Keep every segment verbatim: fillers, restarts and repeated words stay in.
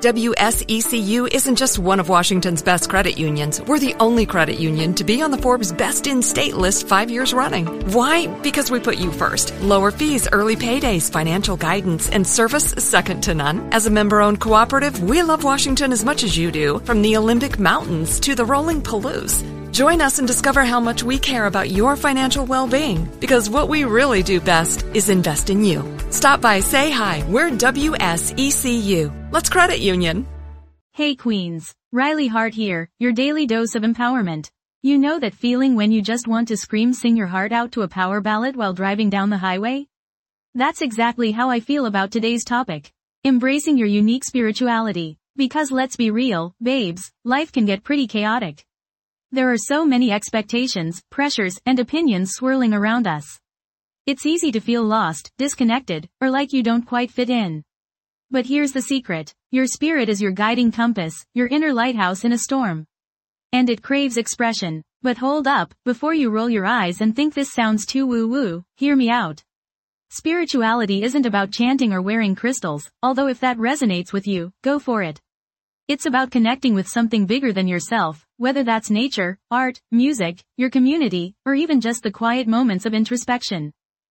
W S E C U isn't just one of Washington's best credit unions. We're the only credit union to be on the Forbes Best in State list five years running. Why? Because we put you first. Lower fees, early paydays, financial guidance, and service second to none. As a member-owned cooperative, we love Washington as much as you do, from the Olympic Mountains to the rolling Palouse. Join us and discover how much we care about your financial well-being, because what we really do best is invest in you. Stop by, say hi. We're W S E C U. Let's credit union. Hey Queens, Riley Hart here, your daily dose of empowerment. You know that feeling when you just want to scream sing your heart out to a power ballad while driving down the highway? That's exactly how I feel about today's topic. Embracing your unique spirituality. Because let's be real, babes, life can get pretty chaotic. There are so many expectations, pressures, and opinions swirling around us. It's easy to feel lost, disconnected, or like you don't quite fit in. But here's the secret. Your spirit is your guiding compass, your inner lighthouse in a storm. And it craves expression. But hold up, before you roll your eyes and think this sounds too woo-woo, hear me out. Spirituality isn't about chanting or wearing crystals, although if that resonates with you, go for it. It's about connecting with something bigger than yourself, whether that's nature, art, music, your community, or even just the quiet moments of introspection.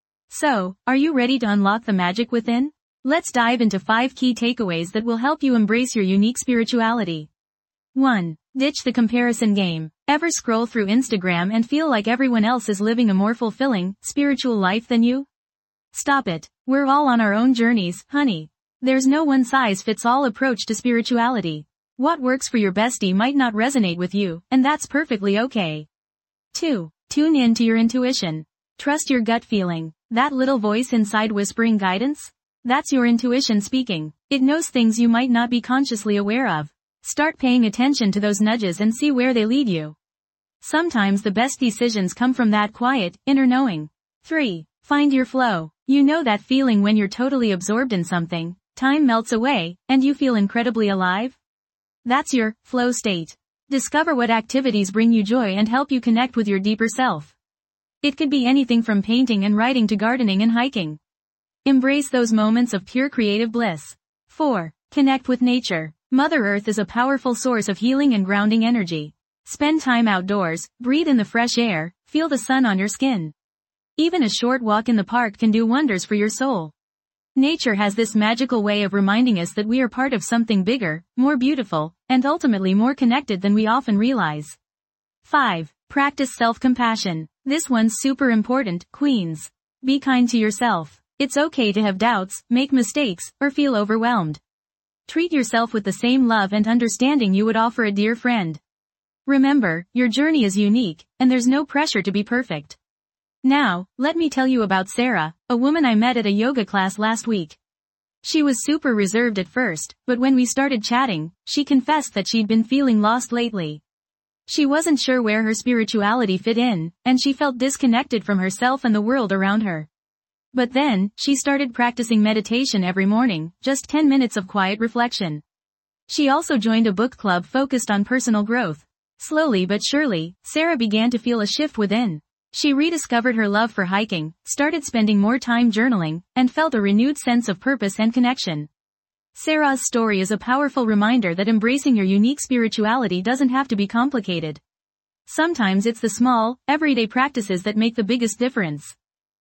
So, are you ready to unlock the magic within? Let's dive into five key takeaways that will help you embrace your unique spirituality. one. Ditch the comparison game. Ever scroll through Instagram and feel like everyone else is living a more fulfilling, spiritual life than you? Stop it. We're all on our own journeys, honey. There's no one-size-fits-all approach to spirituality. What works for your bestie might not resonate with you, and that's perfectly okay. two. Tune in to your intuition. Trust your gut feeling. That little voice inside whispering guidance? That's your intuition speaking. It knows things you might not be consciously aware of. Start paying attention to those nudges and see where they lead you. Sometimes the best decisions come from that quiet, inner knowing. three. Find your flow. You know that feeling when you're totally absorbed in something, time melts away, and you feel incredibly alive? That's your flow state. Discover what activities bring you joy and help you connect with your deeper self. It could be anything from painting and writing to gardening and hiking. Embrace those moments of pure creative bliss. four. Connect with nature. Mother Earth is a powerful source of healing and grounding energy. Spend time outdoors, breathe in the fresh air, feel the sun on your skin. Even a short walk in the park can do wonders for your soul. Nature has this magical way of reminding us that we are part of something bigger, more beautiful, and ultimately more connected than we often realize. five. Practice self-compassion. This one's super important, Queens. Be kind to yourself. It's okay to have doubts, make mistakes, or feel overwhelmed. Treat yourself with the same love and understanding you would offer a dear friend. Remember, your journey is unique, and there's no pressure to be perfect. Now, let me tell you about Sarah, a woman I met at a yoga class last week. She was super reserved at first, but when we started chatting, she confessed that she'd been feeling lost lately. She wasn't sure where her spirituality fit in, and she felt disconnected from herself and the world around her. But then, she started practicing meditation every morning, just ten minutes of quiet reflection. She also joined a book club focused on personal growth. Slowly but surely, Sarah began to feel a shift within. She rediscovered her love for hiking, started spending more time journaling, and felt a renewed sense of purpose and connection. Sarah's story is a powerful reminder that embracing your unique spirituality doesn't have to be complicated. Sometimes it's the small, everyday practices that make the biggest difference.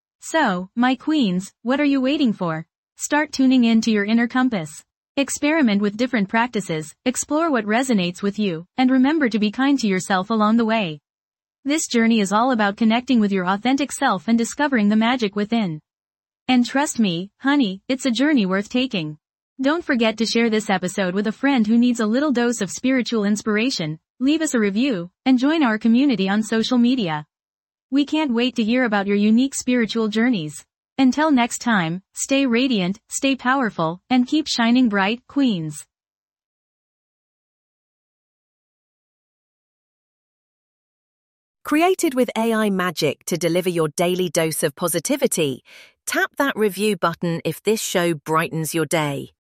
So, my queens, what are you waiting for? Start tuning in to your inner compass. Experiment with different practices, explore what resonates with you, and remember to be kind to yourself along the way. This journey is all about connecting with your authentic self and discovering the magic within. And trust me, honey, it's a journey worth taking. Don't forget to share this episode with a friend who needs a little dose of spiritual inspiration, leave us a review, and join our community on social media. We can't wait to hear about your unique spiritual journeys. Until next time, stay radiant, stay powerful, and keep shining bright, Queens. Created with A I magic to deliver your daily dose of positivity, tap that review button if this show brightens your day.